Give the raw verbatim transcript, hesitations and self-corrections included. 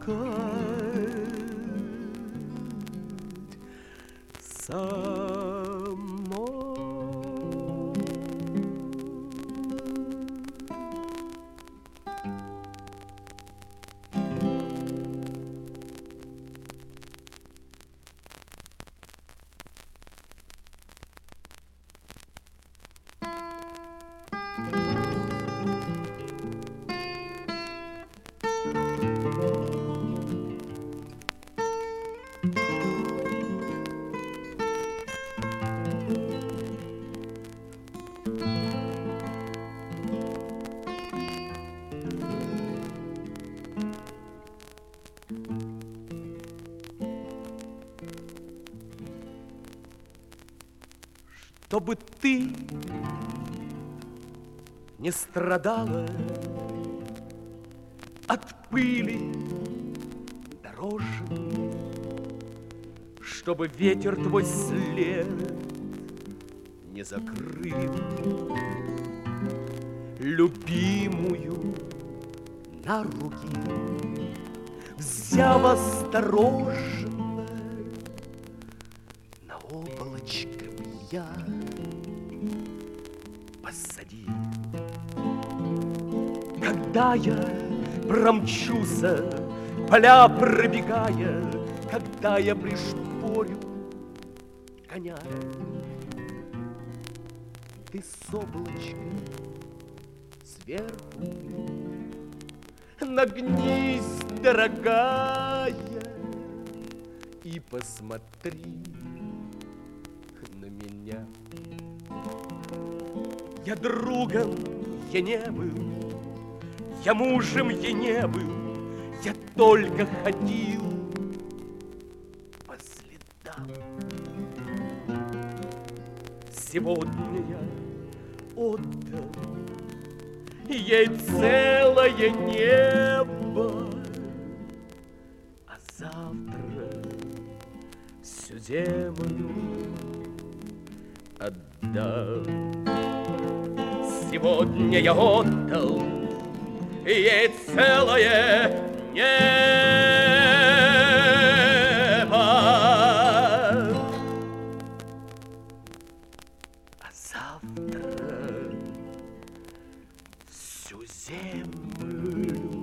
самой. Чтобы ты не страдала от пыли дорожной, чтобы ветер твой след не закрыл, любимую на руки взяв осторожно, на облачко я посади. Когда я промчуся, поля пробегая, когда я пришпорю коня, ты с облачка сверху нагнись, дорогая, и посмотри на меня. Я другом я не был, я мужем я не был, я только ходил по следам. Сегодня я отдал ей целое небо, а завтра всю землю отдам. Сегодня я отдал ей целое небо, а завтра всю землю